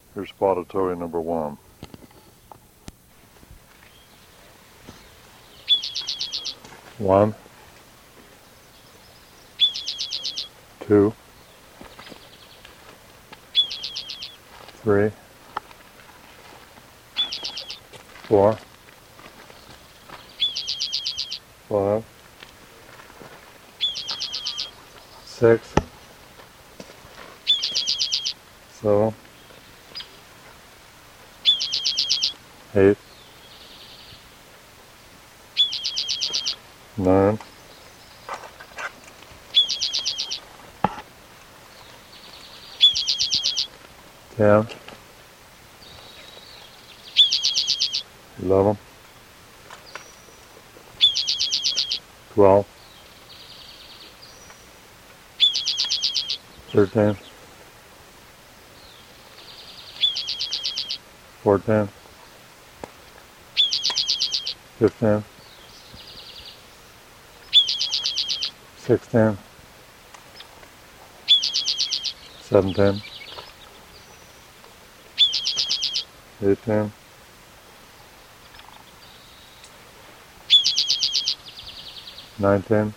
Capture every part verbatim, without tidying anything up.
Here's spotted towhee number one. One, two, three, four, five, six, seven, eight, nine, ten, eleven, twelve, thirteen, fourteen, fifteen, sixteen, seventeen, eighteen, nineteen,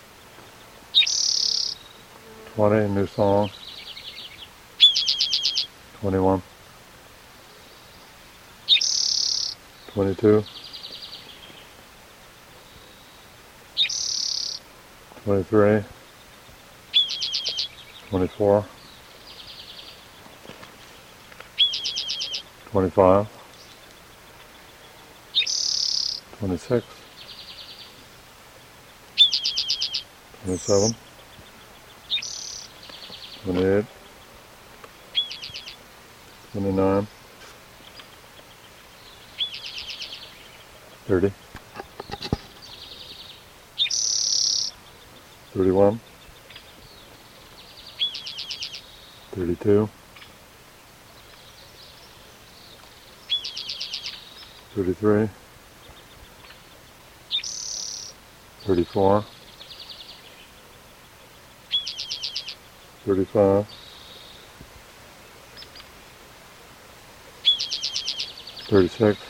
twenty, new song, twenty-one, twenty-two, twenty-three, twenty-four, twenty-five, twenty-six, twenty-seven, twenty-eight, twenty-nine, thirty, thirty-one, thirty-two, thirty-three, thirty-four, thirty-five, thirty-six,